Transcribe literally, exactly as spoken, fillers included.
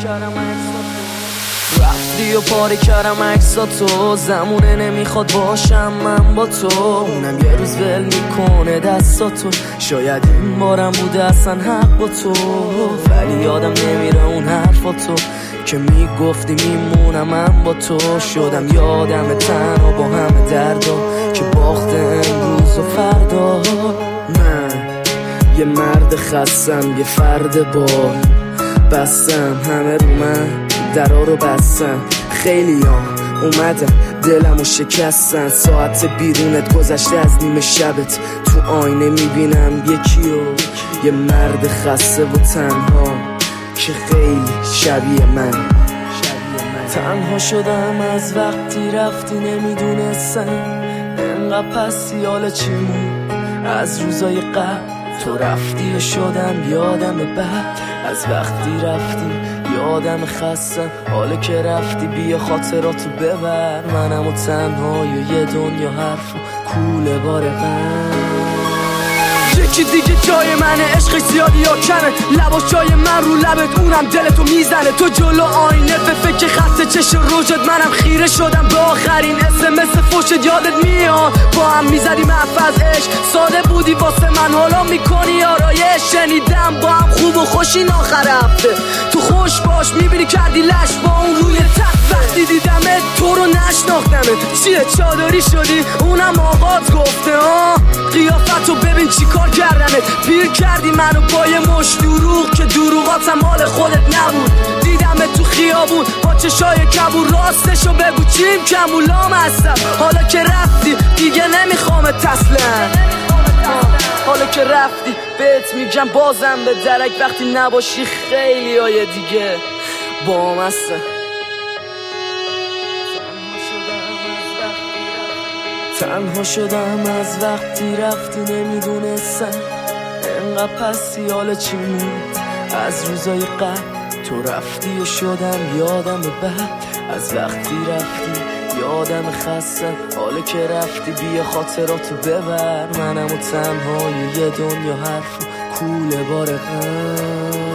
کردم عکساتو، رفتی و پاره کردم عکساتو. زمونه نمیخواد باشم من با تو، اونم یه روز ول میکنه دستاتو. شاید این بارم بوده اصلا حق با تو، ولی یادم نمیره اون حرفاتو که میگفتی میمونم من با تو. شدم یادم تنها با همه دردا که باخت امروز و فردا. من یه مرد خستم، یه فرد بال بستم، همه رو من درا رو بستم. خیلی ها اومدن دلمو شکستن، ساعت بیرونت گذشته از نیمه شبت. تو آینه میبینم یکیو، یه مرد خسته و تنها که خیلی شبیه من. تنها شدم از وقتی رفتی، نمیدونستم انقدر پس یال چی مون از روزای قبل. تو رفتی و شدم یادم بعد از وقتی رفتی، یادم خستم. حالا که رفتی بیا خاطراتو ببر، منم و تنهای یه دنیا حرف و کوله بار غم. یکی دیگه جای منه، عشقش زیادی یا کمه، لباش جای من رو لبت، اونم دلتو میزنه. تو جلو آینه به فکر خسته چش روجت، منم خیره شدم به آخرین اسمس فوشت. یادت میاد با هم میزدیم حرف از عشق، ساده بودی واسه من، حالا میکنی آرایش. شنیدم با هم خوب و خوشین آخر هفته، تو خوش باش میبینی کردی لش با اون روی تخت. وقتی دیدمت تو رو نشناختمت، چیه چادری شدی اونم آقات گفته ها. قیافتو ببین چی کار کردمت، پیر کردی منو با یه مش دروغ که دروغاتم مال خودت نبود. دیدمت تو خیابون با چشای کبور، راستشو بگو چیم کمولام هستم. حالا که رفتی دیگه نمیخوامت اصلا، حالا که رفتی بهت میگم بازم به درک. وقتی نباشی خیلی های دیگه با هم هستن. تنها شدم از وقتی رفتی، نمیدونستم انقدر پس یال چی موند از روزای قبل. تو رفتی و شدم یادم بعد از وقتی رفتی، یادم خستم. حالا که رفتی بیا خاطراتو ببر، منم و تنهای یه دنیا حرف و کوله بار غم.